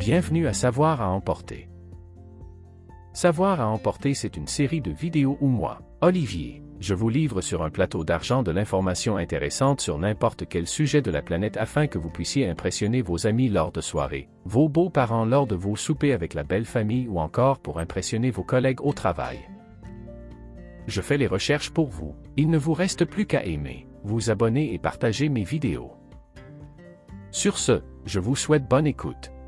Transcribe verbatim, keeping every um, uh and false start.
Bienvenue à Savoir à emporter. Savoir à emporter, c'est une série de vidéos où moi, Olivier, je vous livre sur un plateau d'argent de l'information intéressante sur n'importe quel sujet de la planète afin que vous puissiez impressionner vos amis lors de soirées, vos beaux-parents lors de vos soupers avec la belle famille ou encore pour impressionner vos collègues au travail. Je fais les recherches pour vous, il ne vous reste plus qu'à aimer, vous abonner et partager mes vidéos. Sur ce, je vous souhaite bonne écoute.